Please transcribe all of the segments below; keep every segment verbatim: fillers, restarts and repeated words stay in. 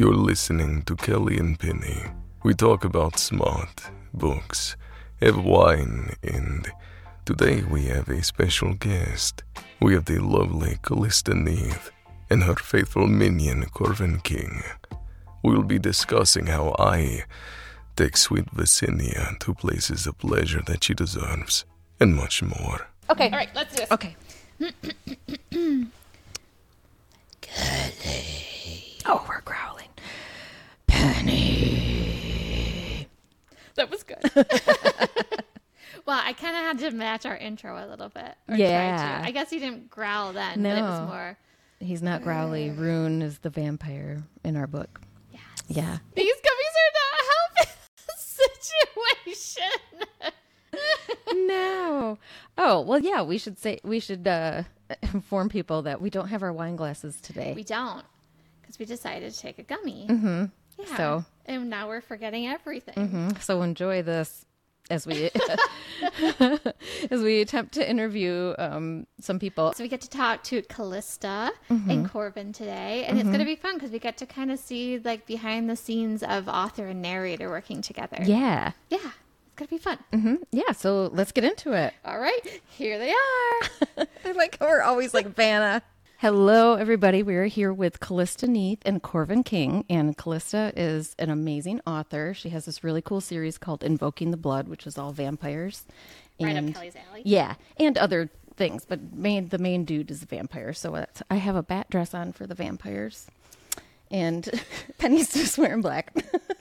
You're listening to Kelly and Penny. We talk about smart books, have wine, and today we have a special guest. We have the lovely Callista Neith and her faithful minion, Corvin King. We'll be discussing how I take sweet Vicinia to places of pleasure that she deserves, and much more. Okay. All right, let's do this. Okay. Kelly. Oh, we're growling. Penny. That was good. Well, I kind of had to match our intro a little bit. Or Yeah. try to. I guess he didn't growl then, No. but it was more... He's not growly. Rune is the vampire in our book. Yes. Yeah. These gummies are not helping the situation. No. Oh, well, yeah, we should say, we should uh, inform people that we don't have our wine glasses today. We don't, because we decided to take a gummy. Mm-hmm. Yeah. So. And now we're forgetting everything. Mm-hmm. So enjoy this as we as we attempt to interview um, some people. So we get to talk to Callista Mm-hmm. and Corvin today, and it's going to be fun because we get to kind of see like behind the scenes of author and narrator working together. Yeah. Yeah. It's going to be fun. Mm-hmm. Yeah. So let's get into it. All right. Here they are. I like how we're always like Vanna. Hello, everybody. We are here with Callista Neith and Corvin King. And Callista is an amazing author. She has this really cool series called Invoking the Blood, which is all vampires. Right and, up Kelly's alley. Yeah, and other things. But main, the main dude is a vampire. So that's, I have a bat dress on for the vampires. And Penny's just wearing black.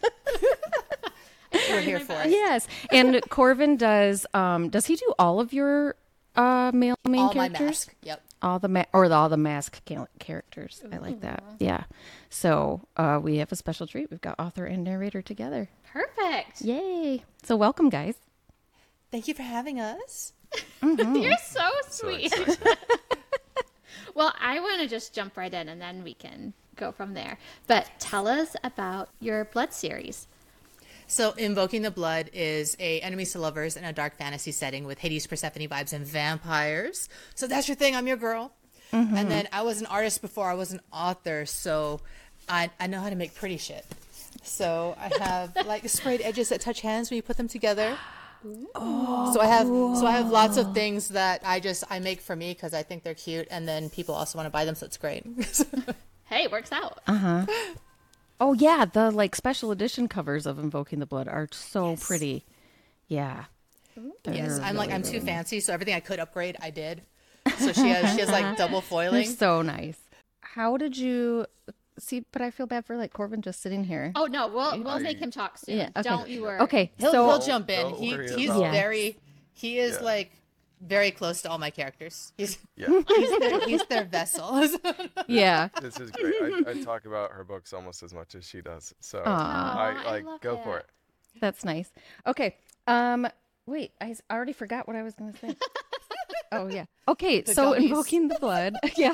We're here for it. Yes. And Corvin does, um, does he do all of your uh, male main All characters? my mask. Yep. All the ma- or the, all the mask ca- characters. I like that. Yeah. So uh, we have a special treat. We've got author and narrator together. Perfect. Yay! So welcome, guys. Thank you for having us. You're so So sweet. excited. Well, I want to just jump right in and then we can go from there. But tell us about your Blood series. So, Invoking the Blood is a enemies to lovers in a dark fantasy setting with Hades, Persephone vibes, and vampires. So that's your thing. I'm your girl. Mm-hmm. And then I was an artist before I was an author, so I I know how to make pretty shit. So I have like sprayed edges that touch hands when you put them together. Oh, so I have so I have lots of things that I just I make for me because I think they're cute, and then people also want to buy them, so it's great. Hey, it works out. Uh huh. Oh yeah, the like special edition covers of Invoking the Blood are so Yes. pretty. Yeah. Yes, They're I'm like really, I'm too really fancy, so everything I could upgrade, I did. So she has she has like double They're foiling. so nice. How did you see? But I feel bad for like Corbin just sitting here. Oh, no, we'll we'll make him talk soon. Yeah, okay. Don't you worry. Okay, He'll, so he'll jump in. Don't He worry he's about it. very he is Yeah. like very close to all my characters. He's Yeah, he's their, he's their vessel. yeah. this is great. I, I talk about her books almost as much as she does. So Aw. I Aw, I like love go it. for it. That's nice. Okay. Um. Wait. I s- already forgot what I was going to say. Oh yeah. Okay. The so gummies. Invoking the Blood. Yeah.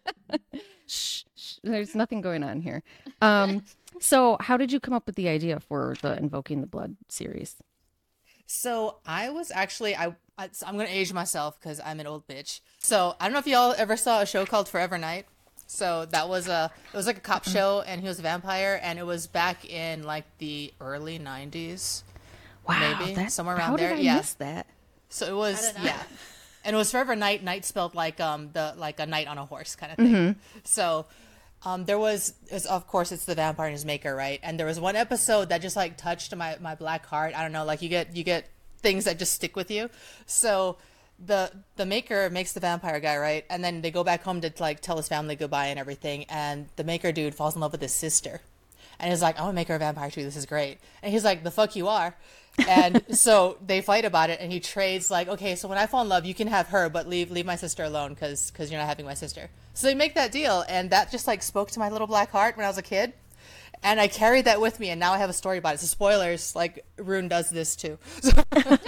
shh, shh. There's nothing going on here. Um. So how did you come up with the idea for the Invoking the Blood series? So I was actually I, I so I'm gonna age myself because I'm an old bitch. So I don't know if y'all ever saw a show called Forever Night. So that was a it was like a cop show, and he was a vampire, and it was back in like the early nineties. Wow. Maybe, that, somewhere around how there, Did I yeah. miss that? So it was don't know. yeah, and it was Forever Night. Night spelled like um the like a knight on a horse kind of thing. So um there was, is of course it's the vampire and his maker, right? And there was one episode that just like touched my my black heart. I don't know, like you get you get things that just stick with you. So the the maker makes the vampire guy, right? And then they go back home to like tell his family goodbye and everything. And the maker dude falls in love with his sister. And he's like, I want to make her a vampire too. This is great. And he's like, the fuck you are. And so they fight about it, and he trades like, okay, so when I fall in love, you can have her, but leave leave my sister alone because because you're not having my sister. So they make that deal, and that just like spoke to my little black heart when I was a kid. And I carried that with me, and now I have a story about it. So spoilers, like Rune does this too. So,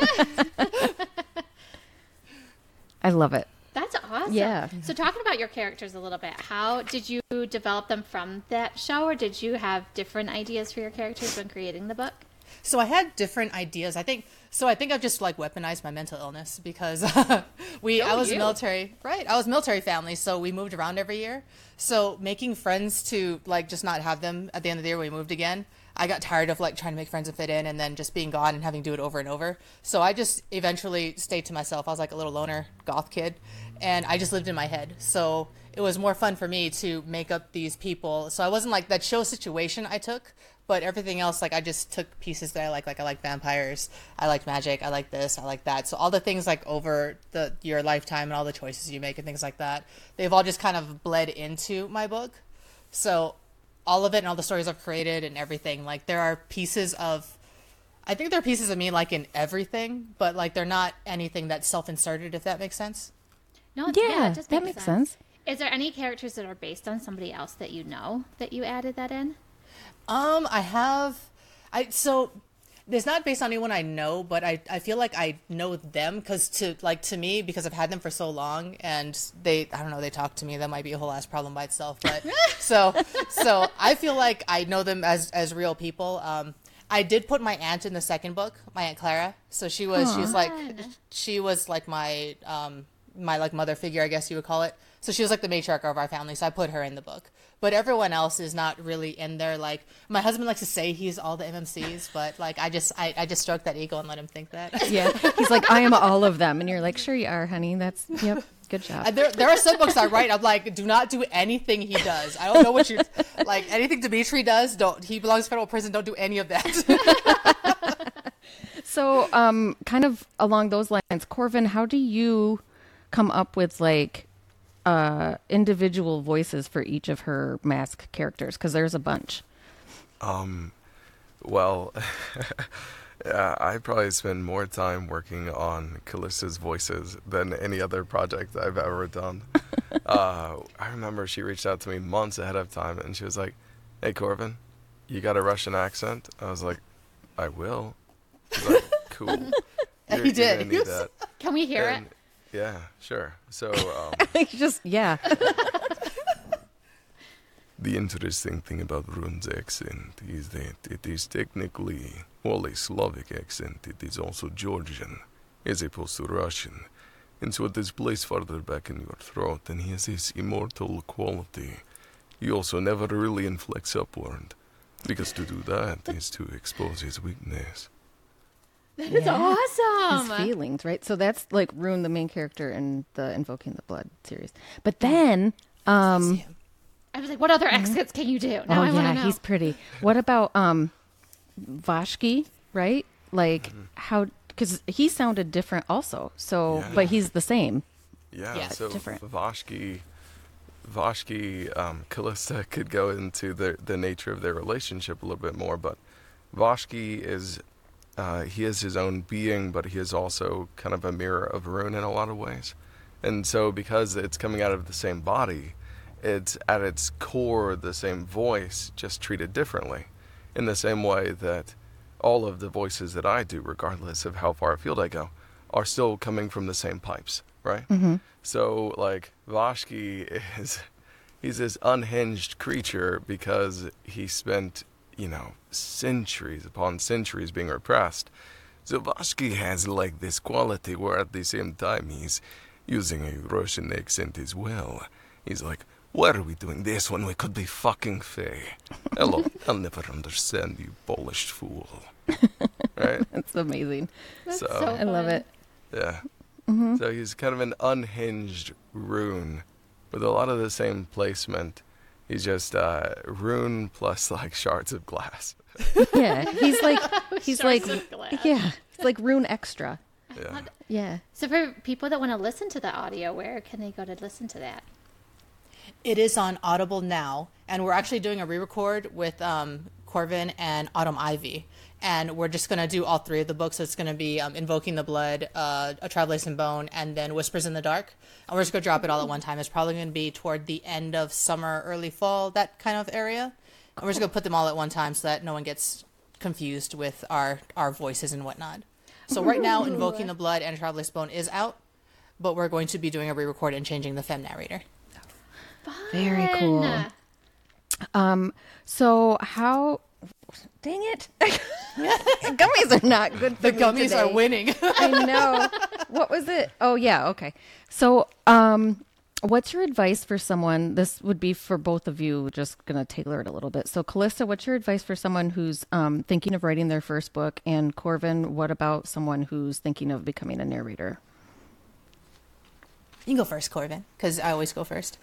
I love it. That's awesome. Yeah. So talking about your characters a little bit, how did you develop them from that show, or did you have different ideas for your characters when creating the book? So I had different ideas. I think so. I think I've just like weaponized my mental illness because we. Oh, I was you. a military, right? I was military family, so we moved around every year. So making friends to like just not have them at the end of the year when we moved again. I got tired of like trying to make friends and fit in, and then just being gone and having to do it over and over. So I just eventually stayed to myself. I was like a little loner goth kid, and I just lived in my head. So it was more fun for me to make up these people. So I wasn't like that show situation I took. But everything else, like I just took pieces that I like. Like I like vampires, I like magic, I like this, I like that. So all the things like over the your lifetime and all the choices you make and things like that, they've all just kind of bled into my book. So all of it and all the stories I've created and everything, like there are pieces of, I think there are pieces of me like in everything, but like they're not anything that's self-inserted, if that makes sense. No, it's- Yeah, it does that make makes sense. Is there any characters that are based on somebody else that you know that you added that in? Um, I have, I, so it's not based on anyone I know, but I, I feel like I know them because to, like, to me, because I've had them for so long and they, I don't know, they talk to me, that might be a whole ass problem by itself, but so, so I feel like I know them as, as real people. Um, I did put my aunt in the second book, my Aunt Clara. So she was, she was like, she was like my, um, my like mother figure, I guess you would call it. So she was like the matriarch of our family. So I put her in the book, but everyone else is not really in there. Like my husband likes to say he's all the M M Cs, but like, I just, I, I just stroke that ego and let him think that. Yeah. He's like, I am all of them. And you're like, sure you are, honey. That's, yep. Good job. And there, there are some books I write. I'm like, do not do anything he does. I don't know what you like. Anything Dimitri does, don't. He belongs to federal prison. Don't do any of that. So, um, kind of along those lines, Corvin, how do you come up with like uh, individual voices for each of her mask characters? Because there's a bunch. Um, well, yeah, I probably spend more time working on Callista's voices than any other project I've ever done. uh, I remember she reached out to me months ahead of time, and she was like, "Hey, Corvin, you got a Russian accent?" I was like, "I will." She's like, "Cool." And You're- he you're did. gonna need that. Can we hear And- it? Yeah, sure. So, um, Just, yeah. the interesting thing about Rune's accent is that it is technically, while a Slavic accent, it is also Georgian, as opposed to Russian. And so it is placed further back in your throat, and he has this immortal quality. He also never really inflects upward, because to do that is to expose his weakness. That is Yeah. awesome. His feelings, right? So that's like Rune, the main character in the Invoking the Blood series. But then, um, I was like, what other accents can you do? Now oh I want yeah, to know. he's pretty. What about um, Vashki? Right? Like how? Because he sounded different also. So, Yeah. but he's the same. Yeah, Yeah, so different. Vashki, Vashki, um, Callista could go into the the nature of their relationship a little bit more, but Vashki is, uh, he is his own being, but he is also kind of a mirror of Rune in a lot of ways. And so because it's coming out of the same body, it's at its core the same voice, just treated differently. In the same way that all of the voices that I do, regardless of how far afield I go, are still coming from the same pipes, right? Mm-hmm. So, like, Vashki is, he's this unhinged creature because he spent, you know, centuries upon centuries being repressed. So Vashki has, like, this quality where at the same time he's using a Russian accent as well. He's like, why are we doing this when we could be fucking Fae? Hello, I'll never understand you, Polish fool. Right? That's amazing. That's so- so I love fun. it. Yeah. Mm-hmm. So he's kind of an unhinged Rune with a lot of the same placement. He's just uh, Rune plus like shards of glass. Yeah, he's like he's like Shards of glass. yeah, he's like Rune extra. Yeah. Yeah. So for people that want to listen to the audio, where can they go to listen to that? It is on Audible now, and we're actually doing a re-record with um, Corvin and Autumn Ivy, and we're just going to do all three of the books. So it's going to be um, Invoking the Blood, uh, A Travelers in Bone, and then Whispers in the Dark. And we're just going to drop it all at one time. It's probably going to be toward the end of summer, early fall, that kind of area. And we're just going to put them all at one time so that no one gets confused with our, our voices and whatnot. So right now, Invoking the Blood and A Traveler's Bone is out, but we're going to be doing a re-record and changing the fem narrator. Very cool. Fun. Um, so how Dang it. Gummies are not good for The me gummies today. are winning. I know. What was it? Oh, yeah. Okay. So, um, what's your advice for someone? This would be for both of you, just going to tailor it a little bit. So, Callista, what's your advice for someone who's um, thinking of writing their first book? And Corvin, what about someone who's thinking of becoming a narrator? You can go first, Corbin, because I always go first.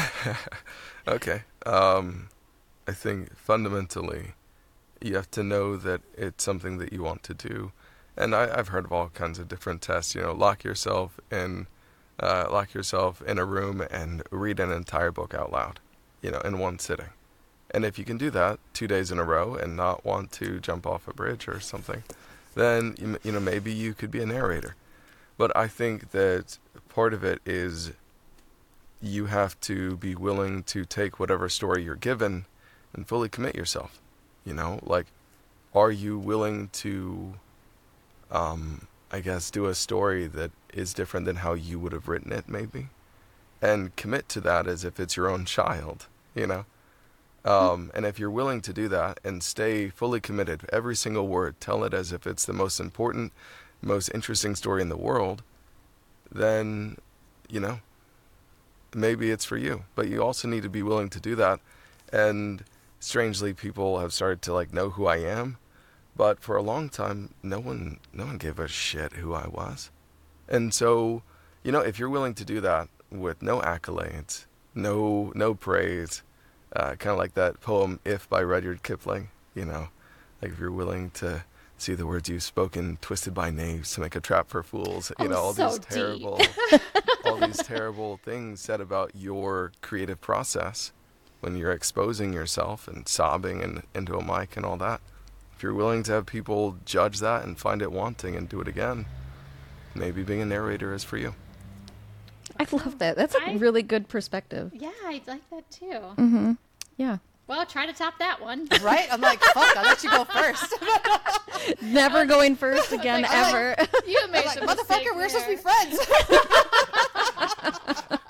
Okay. Um, I think fundamentally, you have to know that it's something that you want to do. And I, I've heard of all kinds of different tests. You know, lock yourself in, uh, lock yourself in a room and read an entire book out loud, you know, in one sitting. And if you can do that two days in a row and not want to jump off a bridge or something, then you, you know maybe you could be a narrator. But I think that part of it is you have to be willing to take whatever story you're given and fully commit yourself. You know, like, are you willing to, um, I guess, do a story that is different than how you would have written it, maybe? And commit to that as if it's your own child, you know? Um, and if you're willing to do that and stay fully committed, every single word, tell it as if it's the most important, most interesting story in the world, then, you know, maybe it's for you. But you also need to be willing to do that. And strangely, people have started to, like, know who I am. But for a long time, no one no one gave a shit who I was. And so, you know, if you're willing to do that with no accolades, no no praise, uh, kind of like that poem If by Rudyard Kipling, you know, like if you're willing to see the words you've spoken twisted by knaves to make a trap for fools, you Oh, know, all so these deep. terrible all these terrible things said about your creative process when you're exposing yourself and sobbing in, into a mic and all that. If you're willing to have people judge that and find it wanting and do it again, maybe being a narrator is for you. I love that. That's a I- really good perspective. Yeah, I like that too. Mm-hmm. Yeah. Well, try to top that one. Right? I'm like, fuck, I'll let you go first. Never going first again, Like, ever. You made I'm like, the mistake motherfucker, we're supposed to be there. friends.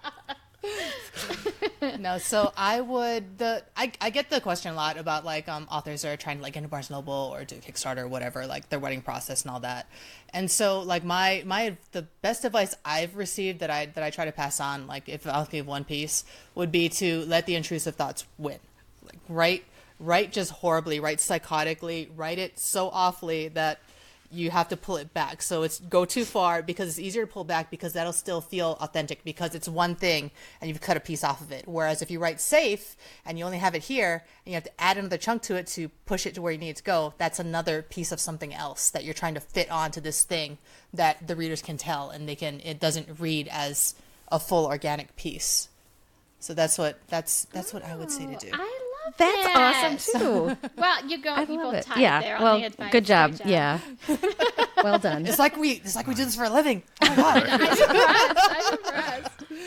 No, so I would the I, I get the question a lot about like um authors that are trying to like get into Barnes and Noble or do Kickstarter or whatever, like their writing process and all that. And so like my my the best advice I've received that I that I try to pass on, like if I'll give one piece, would be to let the intrusive thoughts win. Like write write just horribly, write psychotically, write it so awfully that you have to pull it back. So it's go too far because it's easier to pull back because that'll still feel authentic because it's one thing and you've cut a piece off of it. Whereas if you write safe and you only have it here and you have to add another chunk to it to push it to where you need it to go, that's another piece of something else that you're trying to fit onto this thing that the readers can tell and they can, it doesn't read as a full organic piece. So that's what, that's, that's what I would say to do. I love That's that. awesome too. Well, you go. I You love both it. tied Yeah. there on Well, the advice. good job. Great Yeah. Well done. It's like we, it's like we do this for a living. Oh my God. I'm impressed. I'm impressed.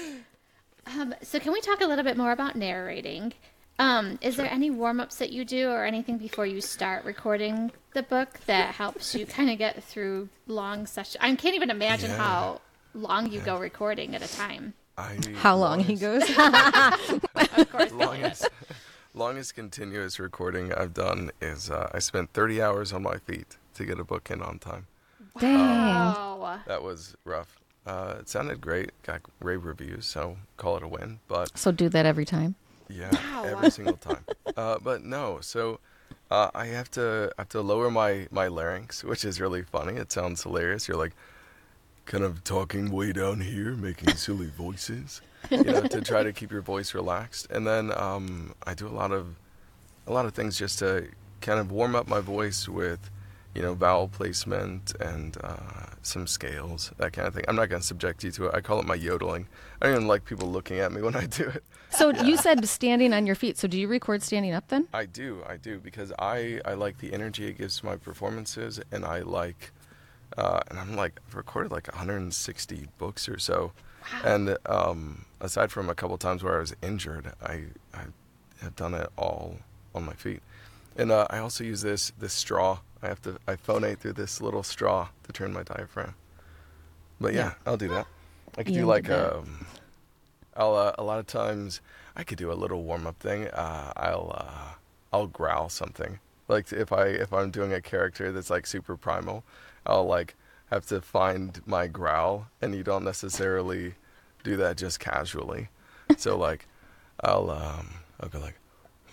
Um, so, can we talk a little bit more about narrating? Um, is there any warm ups that you do, or anything before you start recording the book that helps you kind of get through long sessions? I can't even imagine Yeah. how long you go recording at a time. I, How long he longest- goes? Of course, longest, longest continuous recording I've done is uh, I spent thirty hours on my feet to get a book in on time. Dang. Oh, That was rough. Uh, it sounded great, got rave reviews, so call it a win. But So do that every time. yeah, Wow. every single time. Uh, but no, so uh, I have to I have to lower my my larynx, which is really funny. It sounds hilarious. You're like kind of talking way down here, making silly voices, you know, to try to keep your voice relaxed. And then um, I do a lot of a lot of things just to kind of warm up my voice with, you know, vowel placement and uh, some scales, that kind of thing. I'm not going to subject you to it. I call it my yodeling. I don't even like people looking at me when I do it. So you said standing on your feet. So do you record standing up then? I do, I do, because I, I like the energy it gives to my performances, and I like, uh, and I'm like, I've recorded like one hundred sixty books or so, and um, aside from a couple times where I was injured, I, I have done it all on my feet. And uh, I also use this this straw. I have to, I phonate through this little straw to turn my diaphragm. But yeah, Yeah. I'll do that. I could Yeah, do like, do that. um, I'll, uh, a lot of times, I could do a little warm-up thing. Uh, I'll uh, I'll growl something, Like if I if I'm doing a character that's like super primal, I'll like have to find my growl, and you don't necessarily do that just casually. So like I'll um I'll go like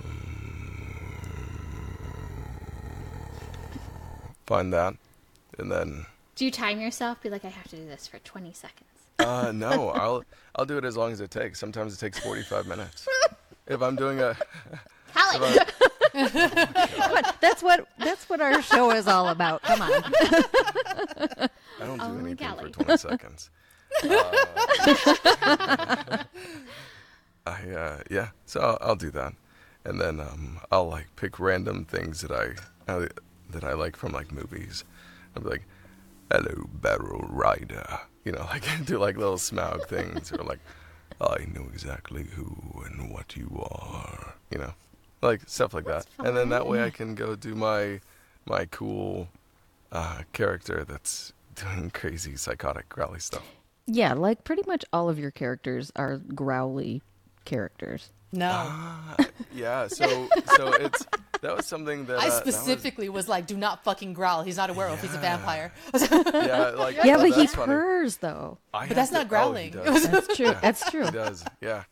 find that, and then Do you time yourself? Be like, I have to do this for twenty seconds. uh no, I'll I'll do it as long as it takes. Sometimes it takes forty-five minutes. If I'm doing a Hallie! Come on, that's what that's what our show is all about. Come on. I don't do Oh, anything golly. for twenty seconds. Uh, I uh, yeah, so I'll, I'll do that, and then um, I'll like pick random things that I, I that I like from like movies. I'll be like, "Hello, Barrel Rider," you know, like do like little Smaug things, or like, "I know exactly who and what you are," you know, like stuff like That's that. And then that way I fun. can go do my my cool uh, character that's doing crazy psychotic growly stuff. Yeah, like pretty much all of your characters are growly characters. No. Ah, yeah, so so it's that was something that I uh, that was- specifically was... like, do not fucking growl. He's not a werewolf. He's a Yeah. vampire. yeah, like Yeah, oh, but he that's funny. purrs though. I But have that's to- not growling. Oh, he does. That's true. Yeah, That's true. He does. Yeah.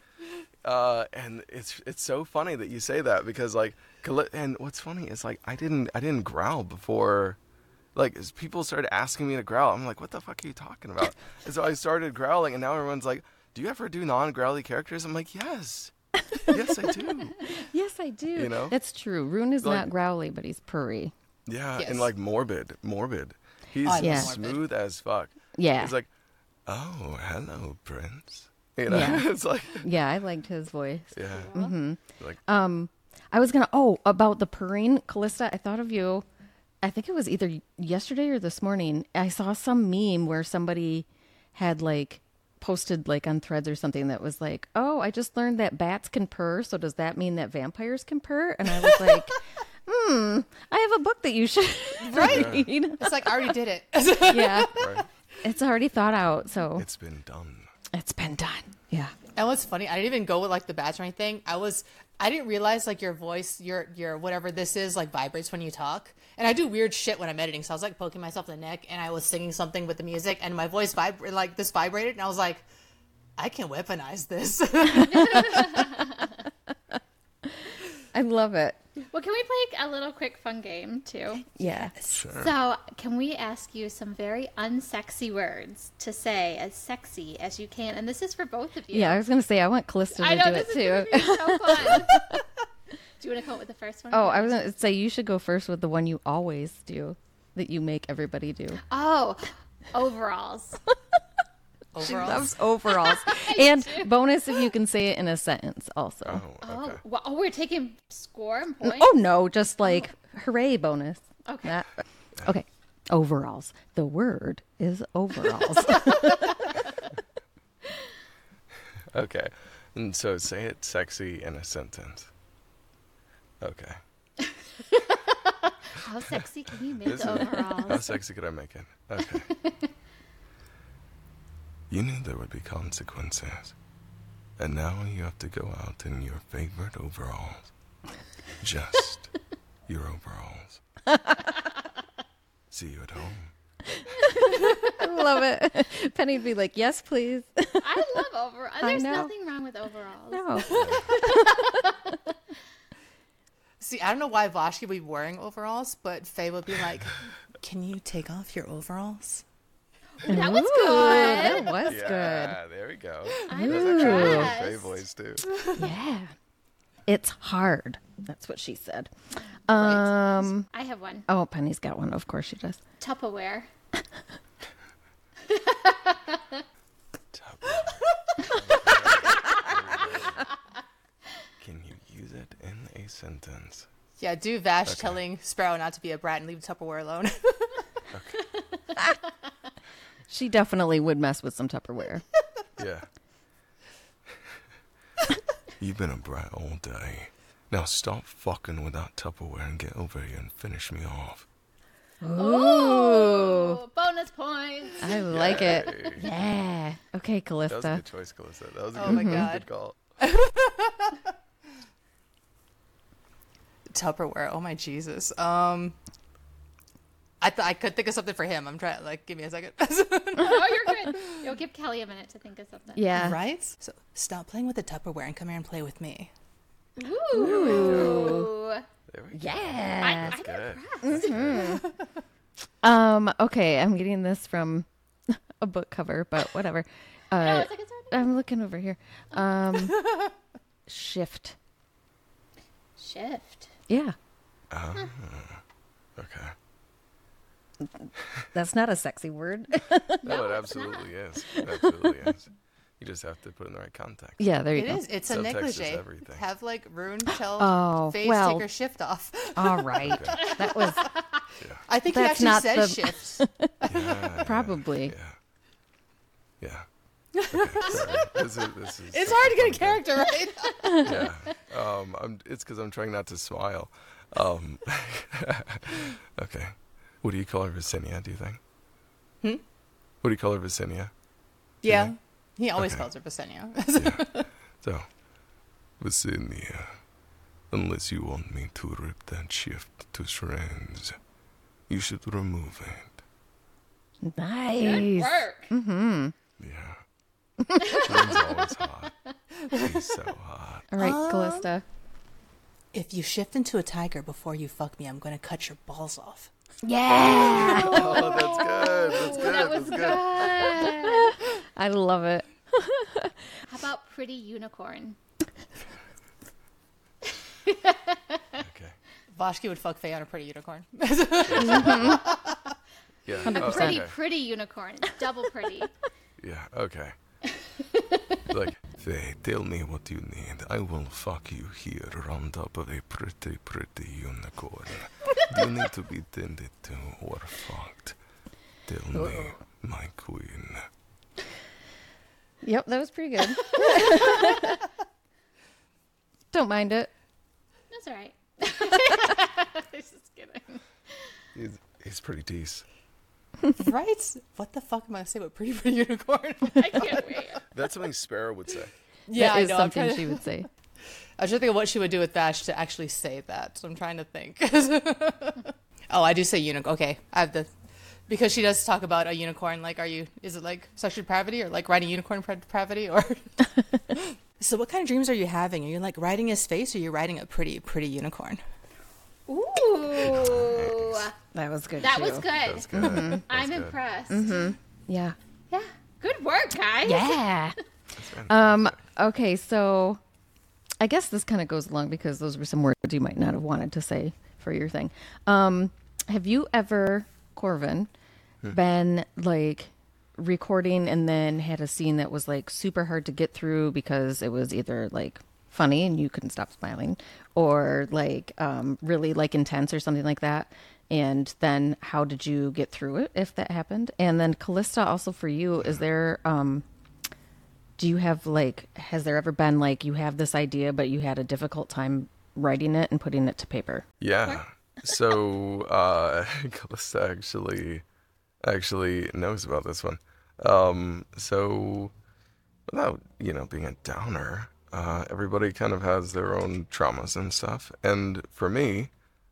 Uh, and it's it's so funny that you say that because like Cali- and what's funny is like I didn't I didn't growl before. Like as people started asking me to growl, I'm like, what the fuck are you talking about? And so I started growling, and now everyone's like, do you ever do non-growly characters? I'm like, yes, yes I do. Yes, I do. You know? That's true. Rune is Like- not growly, but he's purry. Yeah, Yes. and like morbid, morbid. He's I love Yeah. smooth as fuck. Yeah. He's like, oh, hello, Prince. You know, Yeah. it's like, Yeah, I liked his voice. yeah, Mm-hmm. like, Um, I was gonna. Oh, about the purring, Callista. I thought of you. I think it was either yesterday or this morning. I saw some meme where somebody had like posted like on Threads or something that was like, "Oh, I just learned that bats can purr. So does that mean that vampires can purr?" And I was like, "Hmm, I have a book that you should Right. read." It's like, I already did it. Yeah, right. it's already thought out. So It's been done. it's been done. Yeah. And what's funny, I didn't even go with like the bats or anything. I was, I didn't realize like your voice, your your whatever this is, like vibrates when you talk. And I do weird shit when I'm editing. So I was like poking myself in the neck, and I was singing something with the music, and my voice vib like this vibrated, and I was like, I can weaponize this. I love it. Well, can we play a little quick fun game too? Yeah. Sure. So, can we ask you some very unsexy words to say as sexy as you can? And this is for both of you. Yeah, I was gonna say I want Callista to I know do this it is too. gonna be so fun. Do you want to come up with the first one? Oh, I was gonna say you should go first with the one you always do, that you make everybody do. Oh, overalls. Overall. Loves overalls. And bonus if you can say it in a sentence also. Oh, Oh, okay. well, oh, we're taking score and points. Oh no, just like hooray bonus. Okay. Not- okay. Overalls. The word is overalls. Okay. And so say it sexy in a sentence. Okay. How sexy can you make This is- overalls? How sexy could I make it? Okay. You knew there would be consequences. And now you have to go out in your favorite overalls. Just your overalls. See you at home. I love it. Penny'd be like, yes, please. I love overalls. I There's know. nothing wrong with overalls. No. See, I don't know why Vashti would be wearing overalls, but Faye would be like, can you take off your overalls? That was Ooh, good. That was Yeah, there we go. I'm That's actually a good impressed. Faye voice too. good. Yeah. It's hard. That's what she said. Um. I have one. Oh, Penny's got one. Of course she does. Tupperware. Can you use it in a sentence? Yeah, do Vash telling Sparrow not to be a brat and leave Tupperware alone. She definitely would mess with some Tupperware. Yeah. You've been a brat all day. Now stop fucking with that Tupperware and get over here and finish me off. Ooh. Oh, bonus points. I like it. Yay. Yeah. Okay, That was a Callista. good choice, Calista. That was a Oh good, my that was a God. good call. Tupperware. Oh my Jesus. Um, I th- I could think of something for him. I'm trying. Like, give me a second. Oh, you're good. You'll give Kelly a minute to think of something. Yeah. Right? So stop playing with the Tupperware and come here and play with me. Ooh. There we go. Yeah. I, I'm Good. impressed. Um, okay, I'm getting this from a book cover, but whatever. No, Uh, it's like it's already I'm looking over here. Um, shift. shift. Yeah. Ah, okay. That's not a sexy word. No, it absolutely is. It absolutely is. You just have to put it in the right context. Yeah, there you It go. is. It's a Subtext is negligee. everything. Have like Rune tell Oh, face well. take her shift off. All right. That was I think That's he not actually says the- shift. Yeah, probably. Yeah. Yeah. Okay, sorry. This is, this is It's such hard to get a fun character right. game. Yeah. Um, I'm, it's because I'm trying not to smile. Um, okay. What do you call her, Visinia, do you think? Hmm? What do you call her, Visinia? Yeah. He always Okay. calls her Visenia. Yeah. So, Visinia, unless you want me to rip that shift to shreds, you should remove it. Nice. Work. Mm-hmm. Yeah. Rune's always hot. He's so hot. All right, Um, Callista. If you shift into a tiger before you fuck me, I'm going to cut your balls off. Yeah. Oh, that's good. That's good. That was that's good. I love it. How about pretty unicorn? Okay. Vashki would fuck Faye on a pretty unicorn. Yeah. hundred oh, percent. Pretty, okay. pretty unicorn. It's double pretty. Yeah. Okay. Like, Faye, tell me what you need. I will fuck you here on top of a pretty, pretty unicorn. Do you need to be tended to or fucked? Tell me, my queen. Yep, that was pretty good. Don't mind it. That's all right. Just kidding. He's, he's pretty decent. Right? What the fuck am I going to say about pretty, pretty unicorn? I can't wait. That's something Sparrow would say. Yeah, that I is know. I'm something trying to- she would say. I was trying to think of what she would do with Vash to actually say that. So I'm trying to think. Oh, I do say unicorn. Okay, I have the because she does talk about a unicorn. Like, are you? Is it like sexual depravity or like riding unicorn depravity or? So, what kind of dreams are you having? Are you like riding his face, or are you riding a pretty, pretty unicorn? Ooh. That was good. That too. was good. That's good. That's I'm good. impressed. Yeah. Yeah. Good work, guys. Yeah. That's fantastic. Um. Okay, so I guess this kind of goes along because those were some words you might not have wanted to say for your thing. Um, have you ever, Corvin, been like recording and then had a scene that was like super hard to get through because it was either like funny and you couldn't stop smiling, or like um, really like intense or something like that? And then how did you get through it if that happened? And then Callista, also for you, is there um do you have like has there ever been like you have this idea but you had a difficult time writing it and putting it to paper? Yeah. So, uh, Callista actually, actually knows about this one. Um, so, without, you know, being a downer, uh, everybody kind of has their own traumas and stuff. And for me,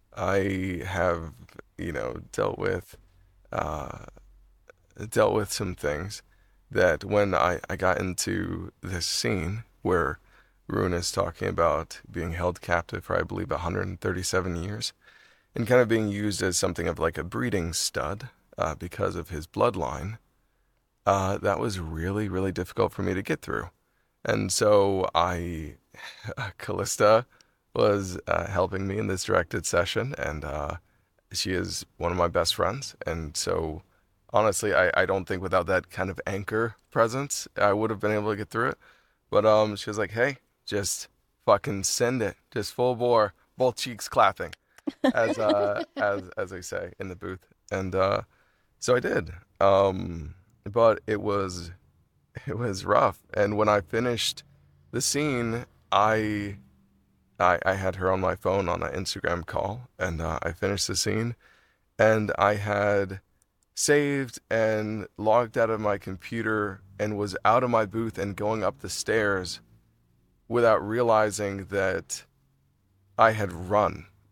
I have, you know, dealt with, uh, dealt with some things that when I, I got into this scene where Rune is talking about being held captive for, I believe, one hundred thirty-seven years, and kind of being used as something of like a breeding stud uh, because of his bloodline, uh, that was really, really difficult for me to get through. And so I, Callista was uh, helping me in this directed session, and uh, she is one of my best friends. And so honestly, I, I don't think without that kind of anchor presence, I would have been able to get through it. But um, she was like, hey, just fucking send it. Just full bore, both cheeks clapping, as uh, as as they say in the booth. And uh, so I did. Um, but it was it was rough. And when I finished the scene, I I, I had her on my phone on an Instagram call, and uh, I finished the scene, and I had saved and logged out of my computer and was out of my booth and going up the stairs without realizing that I had run.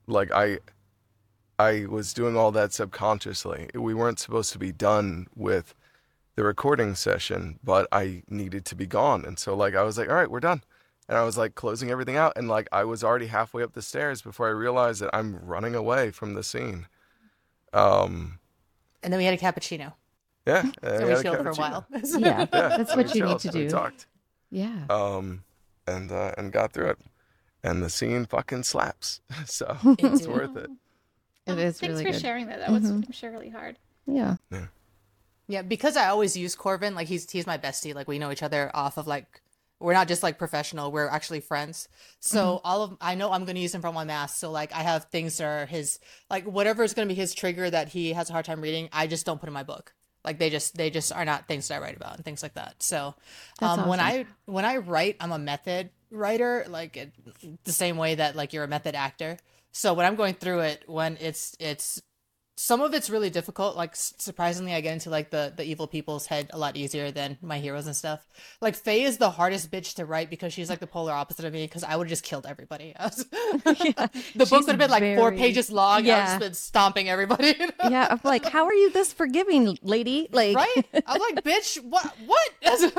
like I, I was doing all that subconsciously. We weren't supposed to be done with the recording session, but I needed to be gone. And so like I was like, all right, we're done. And I was like closing everything out, and like I was already halfway up the stairs before I realized that I'm running away from the scene. Um, And then we had a cappuccino. yeah, So we chilled for a while. Yeah, Yeah, that's we what you need chilled, to we do. talked, Yeah. um, and uh, and got through it, and the scene fucking slaps. So It it's did. worth it. It Oh, is thanks really for good. sharing that. That was, I'm sure, really hard. Yeah. Yeah, because I always use Corbin. Like he's he's my bestie. Like we know each other off of like we're not just like professional. We're actually friends. So Mm-hmm. all of I know I'm gonna use him for my mask. So like I have things that are his like whatever is gonna be his trigger that he has a hard time reading. I just don't put in my book. Like they just they just are not things that I write about and things like that. So That's um, when awesome. I when I write, I'm a method writer. Like it, the same way that like you're a method actor. So when I'm going through it, when it's it's some of it's really difficult. Like s- surprisingly, I get into like the the evil people's head a lot easier than my heroes and stuff. Like Faye is the hardest bitch to write because she's like the polar opposite of me. Because I would have just killed everybody. I was- the book would have been like four very- pages long. And I would Yeah. have just been stomping everybody. Yeah. I'm like, how are you this forgiving, lady? Like, Right? I'm like, bitch, what? What?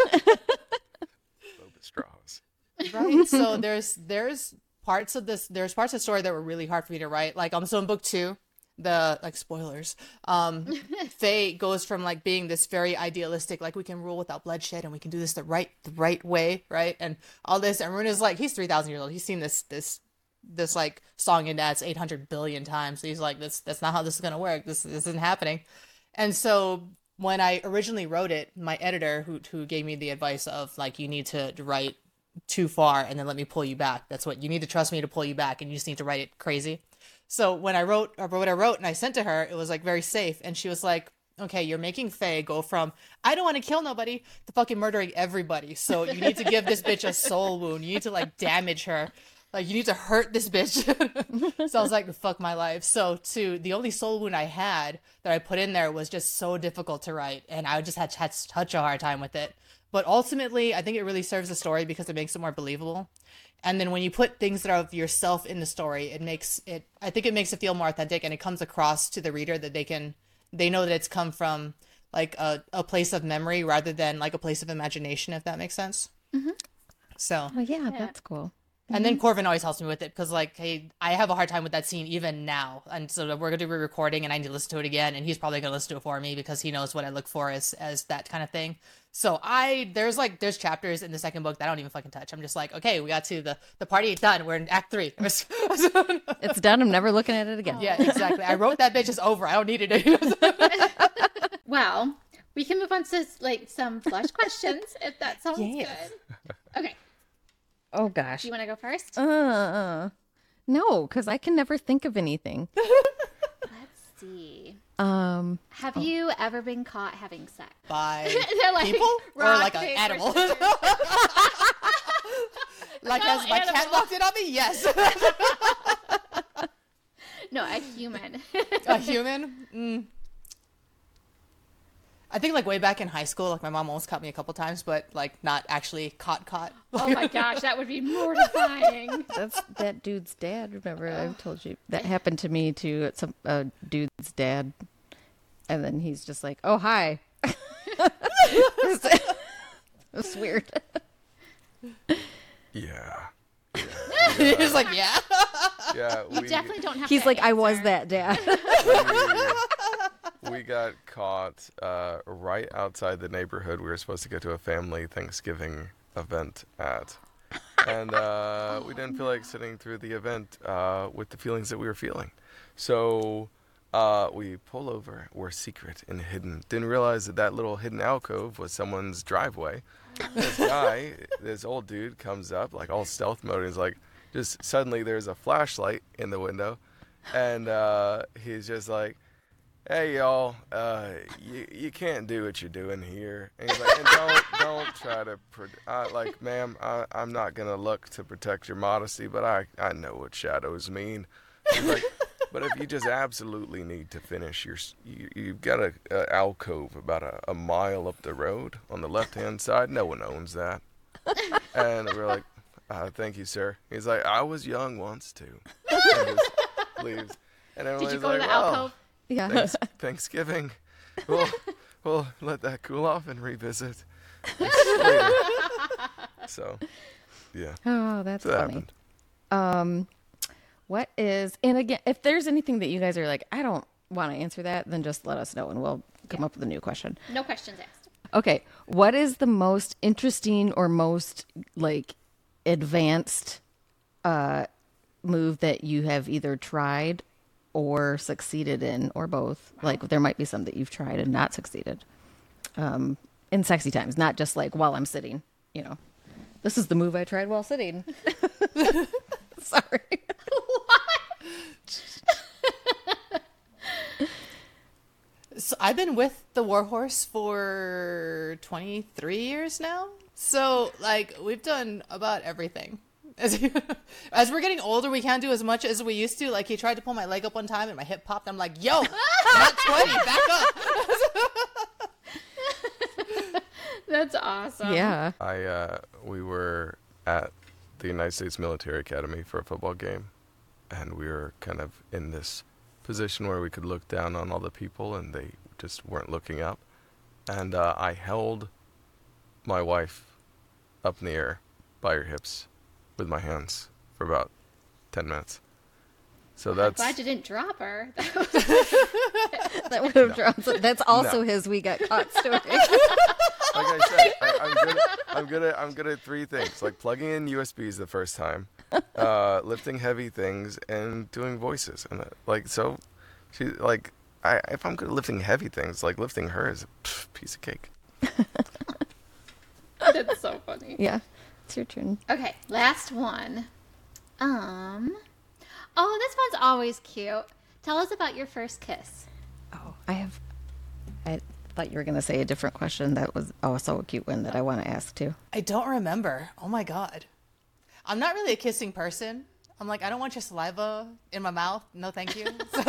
Low bit straws. Right. So there's there's parts of this there's parts of the story that were really hard for me to write. Like um, so in book two, the like spoilers, um, Faye goes from like being this very idealistic, like we can rule without bloodshed and we can do this the right the right way, right? And all this, and Runa's like he's three thousand years old. He's seen this this this like song and dance eight hundred billion times. So he's like, this that's not how this is gonna work. This this isn't happening. And so when I originally wrote it, my editor who who gave me the advice of like you need to write too far and then let me pull you back. That's what you need to trust me to pull you back, and you just need to write it crazy. So when I wrote or what I wrote and I sent to her, it was like very safe, and she was like, okay, you're making Faye go from I don't want to kill nobody to fucking murdering everybody. So you need to give this bitch a soul wound. You need to like damage her. Like you need to hurt this bitch. So I was like, fuck my life. So to the only soul wound I had that I put in there was just so difficult to write, and I just had, had such a hard time with it. But ultimately, I think it really serves the story because it makes it more believable. And then when you put things that are of yourself in the story, it makes it, I think it makes it feel more authentic, and it comes across to the reader that they can, they know that it's come from like a, a place of memory rather than like a place of imagination, if that makes sense. Mm-hmm. So, oh yeah, that's cool. and then Corvin always helps me with it because, like, hey, I have a hard time with that scene even now. And so we're going to be recording and I need to listen to it again. And he's probably going to listen to it for me because he knows what I look for as, as that kind of thing. So I, there's like, there's chapters in the second book that I don't even fucking touch. I'm just like, okay, we got to the, the party is done. We're in act three. It's done. I'm never looking at it again. Yeah, exactly. I wrote that bitch is over. I don't need it. Well, we can move on to like some flush questions if that sounds Yes. good. Okay. Oh gosh. Do you want to go first? Uh, no, because I can never think of anything. Let's see. Um, Have you ever been caught having sex? By They're like, people or rock, like an paper, animal? scissors. Like, No, has my cat animal. walked in on me? Yes. No, a human. A human? Mm. I think like way back in high school, like my mom almost caught me a couple times, but like not actually caught caught. Oh my gosh, that would be mortifying. that's that dude's dad. Remember, I've told you that happened to me too. It's some uh, dude's dad, and then he's just like, "Oh hi." It's, it's weird. Yeah. It's like, yeah. Yeah. You we, definitely don't have He's to like, "I was answer. that dad." we, we got caught uh, right outside the neighborhood. We were supposed to go to a family Thanksgiving event at. And uh, we didn't feel like sitting through the event uh, with the feelings that we were feeling. So uh, we pull over. We're secret and hidden. Didn't realize that that little hidden alcove was someone's driveway. This guy, this old dude, comes up like all stealth mode and is like, just suddenly there's a flashlight in the window. And uh, he's just like, hey, y'all, uh, you, you can't do what you're doing here. And he's like, and don't, don't try to, pro- I, like, ma'am, I, I'm not going to look to protect your modesty, but I, I know what shadows mean. He's like, but if you just absolutely need to finish your, s- you, you've got a, a alcove about a, a mile up the road on the left-hand side. No one owns that. And we're like, uh, thank you, sir. He's like, I was young once, too. And just leaves. And Did everybody's you go like, to the well, alcove? Yeah. thanks, Thanksgiving. We'll, we'll let that cool off and revisit later. So, yeah. Oh, that's So that funny. happened. Um, what is, and again, if there's anything that you guys are like, I don't want to answer that, then just let us know and we'll come up with a new question. No questions asked. Okay. What is the most interesting or most like advanced uh, move that you have either tried or succeeded in, or both? Like there might be some that you've tried and not succeeded um, in sexy times, not just like while I'm sitting, you know. This is the move I tried while sitting. Sorry. So I've been with the Warhorse for twenty-three years now. So like we've done about everything. As, as we're getting older, we can't do as much as we used to. Like he tried to pull my leg up one time and my hip popped. I'm like, yo, not twenty, back up. That's awesome. Yeah. I uh, we were at the United States Military Academy for a football game, and we were kind of in this position where we could look down on all the people, and they just weren't looking up. And uh, I held my wife up in the air by her hips with my hands for about ten minutes. So I'm that's glad you didn't drop her. That would have drawn. So that's also No. his "we got caught" story. like I said, I, I'm good. At, I'm good at I'm good at three things: like plugging in U S Bs the first time, uh, lifting heavy things, and doing voices. And uh, like so, she like I if I'm good at lifting heavy things, like lifting her is a pff, piece of cake. That's so funny. Yeah, it's your turn. Okay, last one. Um, oh, this one's always cute. Tell us about your first kiss. Oh, I have. I thought you were going to say a different question. That was also a cute one that I want to ask too. I don't remember. Oh my god. I'm not really a kissing person. I'm like, I don't want your saliva in my mouth. No, thank you. So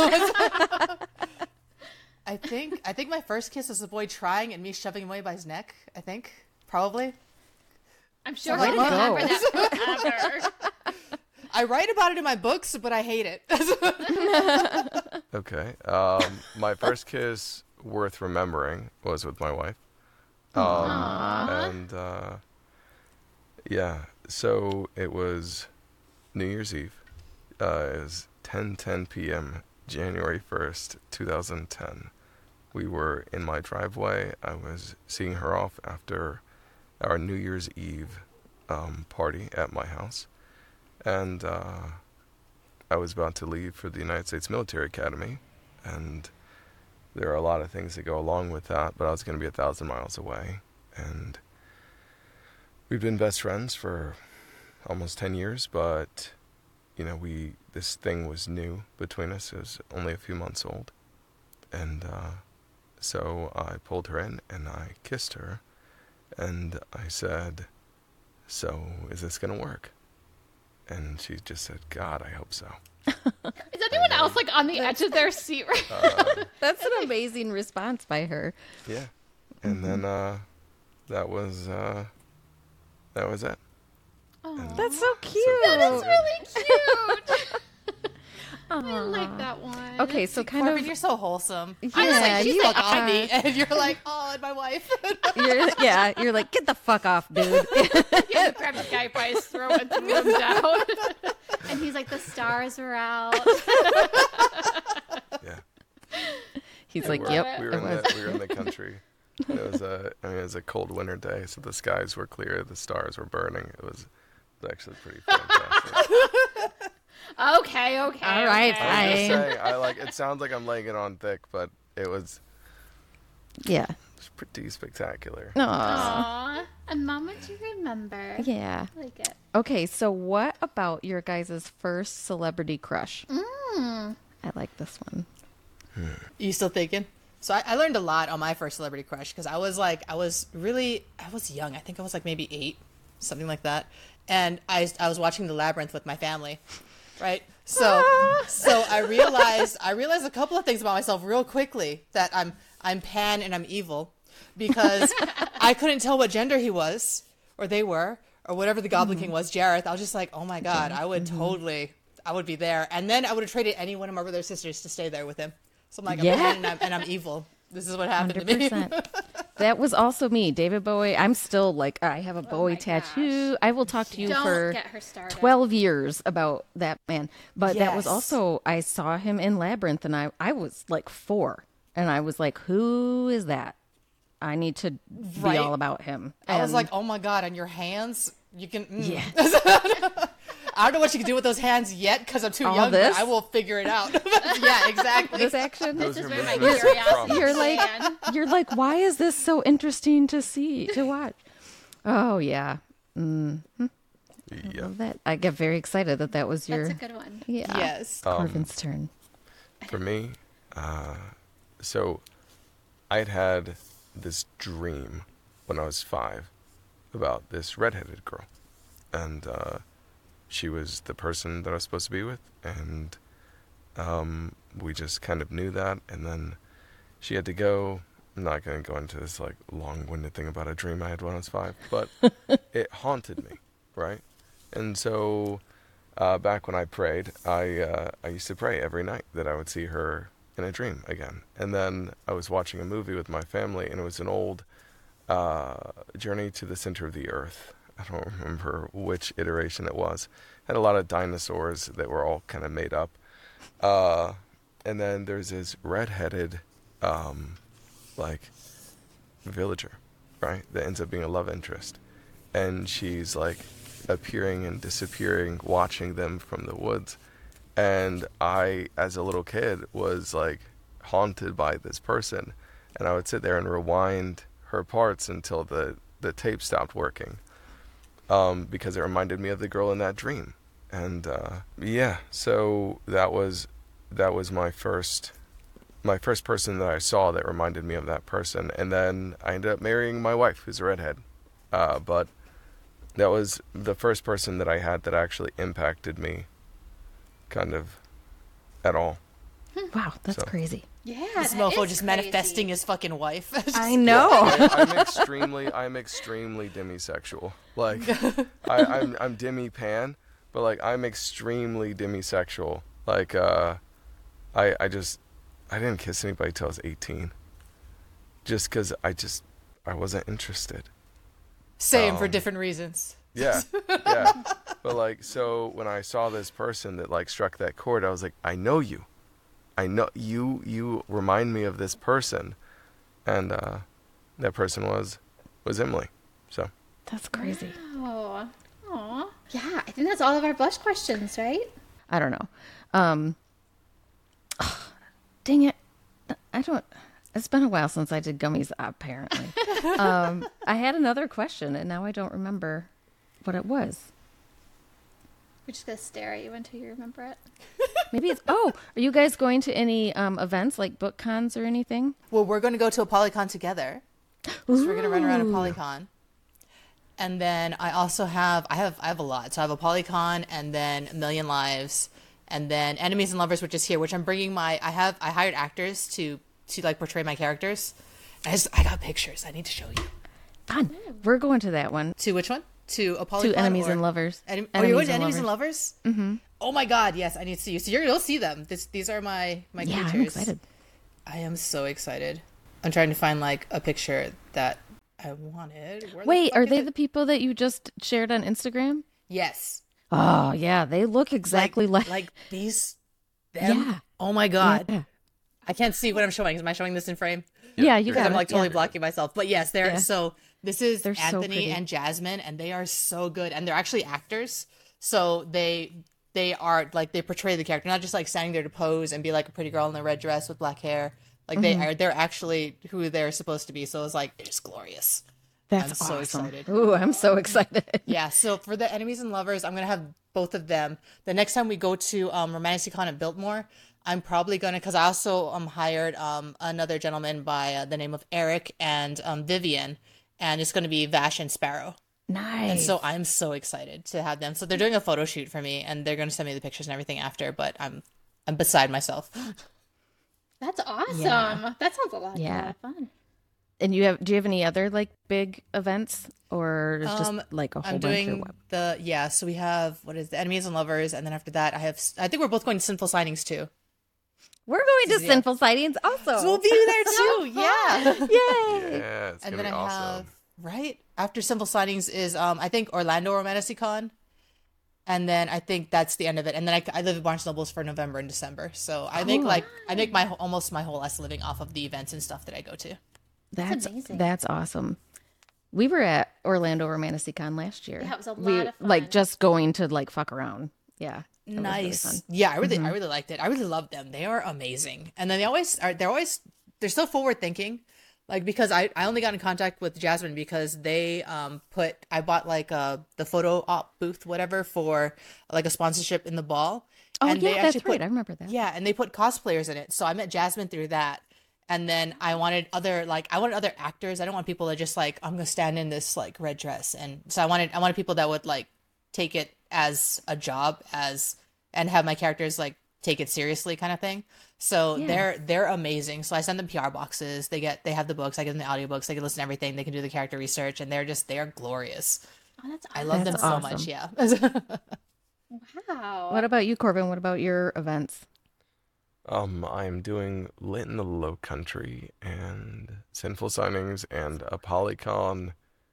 I think I think my first kiss was a boy trying and me shoving him away by his neck. I think probably. I'm sure Way he'll to go. remember that forever. I write about it in my books, but I hate it. Okay. Um, my first kiss worth remembering was with my wife. Um, and uh, yeah, so it was New Year's Eve. Uh, it was ten ten p.m. January first, twenty ten. We were in my driveway. I was seeing her off after our New Year's Eve um, party at my house. And uh, I was about to leave for the United States Military Academy. And there are a lot of things that go along with that, but I was going to be a thousand miles away. And we've been best friends for almost ten years, but, you know, we this thing was new between us. It was only a few months old. And uh, so I pulled her in and I kissed her. And I said, so is this going to work? And she just said, God, I hope so. Is anyone else like on the edge of their seat right Uh, That's an amazing response by her. yeah. And then uh, that was uh, that was it. now? That's so cute. That's really cute. I like that one. Okay, so kind Corbin, of you're so wholesome. Yeah, I'm just like, she's you like are. on me, and you're like, oh, and my wife. you're, yeah, you're like, get the fuck off, dude. Yeah, grab the guy by his throat and threw him down. And he's like, the stars were out. Yeah. He's We like, were- yep, We were it in was. the we were in the country. And it was a I mean it was a cold winter day, so the skies were clear, the stars were burning. It was, it was actually pretty fantastic. Okay, okay. All right, okay. I was fine. just saying, I like it sounds like I'm laying it on thick, but it was, Yeah. it was pretty spectacular. Aw. Aw, a moment to remember. Yeah. I like it. Okay, so what about your guys' first celebrity crush? Mm. I like this one. You still thinking? So I, I learned a lot on my first celebrity crush because I was like, I was really, I was young. I think I was like maybe eight, something like that. And I, I was watching The Labyrinth with my family, right? So, so I realized, I realized a couple of things about myself real quickly, that I'm, I'm Pan and I'm evil, because I couldn't tell what gender he was, or they were, or whatever the Goblin King was, Jareth. I was just like, oh my God, I would totally, I would be there. And then I would have traded any one of my brother sisters to stay there with him. So I'm like, I'm Yeah. yeah. and, I'm, and I'm evil. This is what happened to me. That was also me, David Bowie. I'm still like, I have a Bowie my tattoo. I will talk to you Don't for get her started. twelve years about that man. But that was Yes. also, I saw him in Labyrinth and I, I was like four. And I was like, who is that? I need to be Right. all about him. I was And- like, oh my God, on your hands, you can. Mm. yeah. I don't know what you can do with those hands yet because I'm too All young, this? but I will figure it out. Yeah, exactly. This action. This Those is are where my movements of curiosity promise. You're like, began. you're like, why is this so interesting to see, to watch? Oh, yeah. Yeah. Love that. I get very excited that that was your, That's a good one. yeah. Yes. Corvin's turn. For me, uh, so I'd had this dream when I was five about this redheaded girl. And uh, she was the person that I was supposed to be with. And um, we just kind of knew that. And then she had to go. I'm not going to go into this like long-winded thing about a dream I had when I was five. But it haunted me, right? And so uh, back when I prayed, I uh, I used to pray every night that I would see her in a dream again. And then I was watching a movie with my family, and it was an old uh, Journey to the Center of the Earth. I don't remember which iteration it was. Had a lot of dinosaurs that were all kind of made up. Uh, and then there's this redheaded, um, like, villager, right? That ends up being a love interest. And she's like appearing and disappearing, watching them from the woods. And I, as a little kid, was like haunted by this person. And I would sit there and rewind her parts until the, the tape stopped working. Um, because it reminded me of the girl in that dream. And uh, yeah, so that was that was my first my first person that I saw that reminded me of that person. And then I ended up marrying my wife, who's a redhead. Uh, but that was the first person that I had that actually impacted me kind of at all. Wow, that's So. crazy. Yeah, This that mofo is just crazy. manifesting his fucking wife. I know. I, I'm extremely, I'm extremely demisexual. Like, I, I'm, I'm demi pan, but like, I'm extremely demisexual. Like, uh, I, I just, I didn't kiss anybody till I was eighteen, just because I just, I wasn't interested. Same for Um, different reasons. Yeah, yeah. But like, so when I saw this person that like struck that chord, I was like, I know you. I know you, you remind me of this person. And uh, that person was, was Emily. So, That's crazy. Oh, aw. Yeah, I think that's all of our blush questions, right? I don't know. Um, dang it. I don't. It's been a while since I did gummies, apparently. um, I had another question, and now I don't remember what it was. We're just gonna stare at you until you remember it. Maybe it's. Oh, are you guys going to any um, events like book cons or anything? Well, we're going to go to a Polycon together. So we're going to run around a Polycon. And then I also have, I have, I have a lot. So I have a Polycon and then A Million Lives and then Enemies and Lovers, which is here, which I'm bringing my, I have, I hired actors to, to like portray my characters. I just, I got pictures. I need to show you. Fun. We're going to that one. To which one? To a Polycon? To Enemies or- and Lovers. Enem- oh, you're going to Enemies and Lovers? Mm-hmm. Oh my God, yes, I need to see you. So you're, you'll see them. This, these are my, my Yeah, creatures. I'm excited. I am so excited. I'm trying to find like a picture that I wanted. Where the Wait, fuck are is they it? the people that you just shared on Instagram? Yes. Oh, yeah. They look exactly like. like these them. Yeah. Oh my God. Yeah. I can't see what I'm showing. Am I showing this in frame? Yeah, you Because got I'm it. like totally Yeah. blocking myself. But yes, they're Yeah. so this is They're so Anthony pretty. and Jasmine, and they are so good. And they're actually actors. So they they are like they portray the character, not just like standing there to pose and be like a pretty girl in a red dress with black hair. Like Mm-hmm. they are they're actually who they're supposed to be. So it's like it's glorious. That's I'm so awesome. excited. Ooh, I'm so excited. Yeah, so for the Enemies and Lovers, I'm gonna have both of them. The next time we go to um, Romanticcon at Biltmore, I'm probably gonna because I also um hired um another gentleman by uh, the name of Eric and um Vivian, and it's gonna be Vash and Sparrow. Nice. And so I'm so excited to have them. So they're doing a photo shoot for me, and they're gonna send me the pictures and everything after. But I'm I'm beside myself. That's awesome. Yeah. That sounds a lot Yeah. of fun. And you have? Do you have any other like big events, or it's just Um, like a whole I'm bunch? doing Or what? the yeah. So we have what is the Enemies and Lovers, and then after that, I have. I think we're both going to Sinful Signings too. We're going to Yeah. Sinful Sightings also. So we'll be there too. Yeah. Yay! Yeah, it's And gonna then be I awesome. have right after Simple Signings is um I think Orlando Romanticon, and then I think that's the end of it. And then I, I live at Barnes and Nobles for November and December, so I make Cool. like I make my almost my whole last living off of the events and stuff that I go to. That's amazing. that's awesome. We were at Orlando Romanticon last year. Yeah, it was a we, lot of fun. Like just going to like fuck around. Yeah. it was really Nice. fun. Yeah, I really I really liked it. I really love them. They are amazing. And then they always are they're always they're so forward thinking. Like because I, I only got in contact with Jasmine because they um put I bought like uh the photo op booth whatever for like a sponsorship in the ball. Oh and they yeah, that's actually right. put- I remember that. Yeah, and they put cosplayers in it. So I met Jasmine through that. And then I wanted other like I wanted other actors. I don't want people to just like I'm gonna stand in this like red dress. And so I wanted I wanted people that would like take it as a job as and have my characters like take it seriously kind of thing. So Yeah. they're they're amazing. So I send them P R boxes. They get they have the books. I give them the audiobooks. They can listen to everything. They can do the character research, and they're just they're glorious. Oh, that's I love That's them so awesome. much. Yeah. Wow. What about you, Corbin? What about your events? Um, I'm doing Lit in the Low Country and Sinful Signings and a Polycon.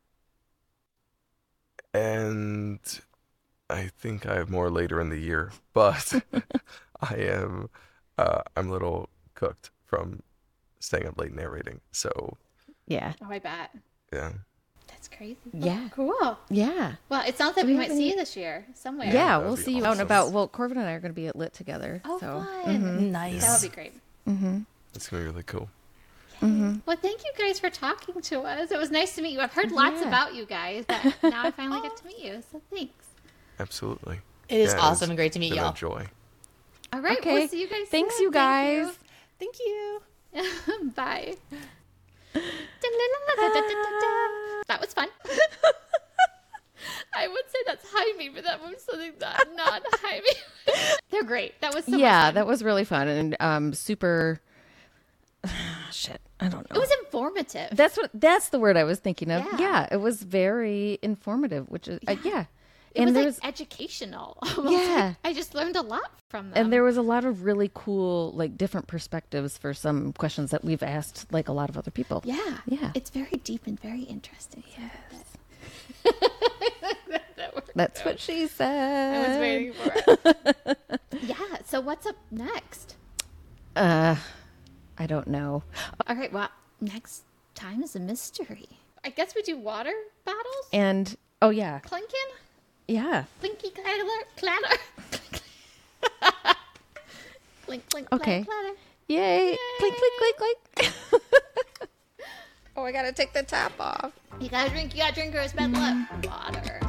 And I think I have more later in the year, but I am uh, I'm a little cooked from staying up late narrating. So Yeah. Oh, I bet. yeah. That's crazy. Yeah. Cool. Yeah. Well, it sounds like we we have might see any- you this year somewhere. Yeah, that'd we'll be see you out and awesome. about. Well, Corbin and I are going to be at Lit together. Oh, so. fun. Nice. That would be great. It's gonna be really cool. Well, thank you guys for talking to us. It was nice to meet you. I've heard lots Yeah. about you guys, but now I finally get to meet you. So thanks. Absolutely. It is Yeah, awesome it's and great to meet been a y'all. joy. All right. Okay. We'll see you guys Thanks, soon. you guys. Thank you. Thank you. Bye. That was fun. I would say that's Jaime, but that was something that not Jaime. They're great. That was so yeah, much fun. that was really fun and um, super. Shit, I don't know. It was informative. That's what. That's the word I was thinking of. Yeah. Yeah, it was very informative. Which is uh, yeah, it and was there's like educational. Almost. Yeah. I just learned a lot from them. and there was a lot of really cool like different perspectives for some questions that we've asked like a lot of other people. yeah. Yeah. It's very deep and very interesting. Yes. That's what she said. I was waiting for it. Yeah. So what's up next? Uh, I don't know. All right. Well, next time is a mystery. I guess we do water battles. And oh yeah, Clinking, yeah. clinky clatter, clatter. Clink, clink, Okay. clatter, clatter. Yay! Clink, clink, clink, clink. Oh, I gotta take the top off. You gotta drink. You gotta drink or it's bad luck. Water.